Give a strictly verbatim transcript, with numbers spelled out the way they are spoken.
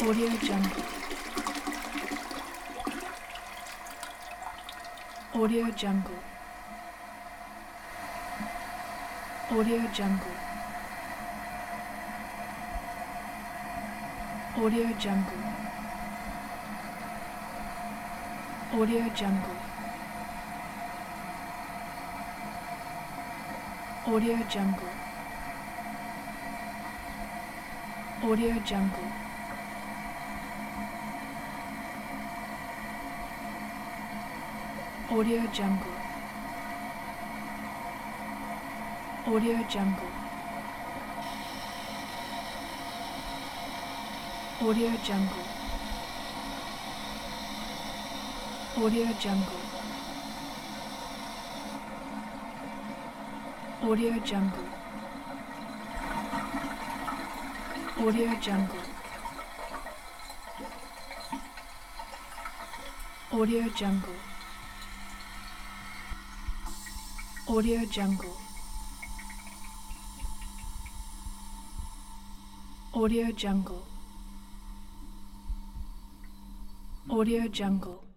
Audio Jungle. Audio Jungle. Audio Jungle. Audio Jungle. Audio Jungle. Audio Jungle. Audio Jungle. Audio Jungle. Audio Jungle. Audio Jungle. Audio Jungle. Audio Jungle. Audio Jungle. Audio Jungle. Audio Jungle. Audio Jungle. Audio Jungle.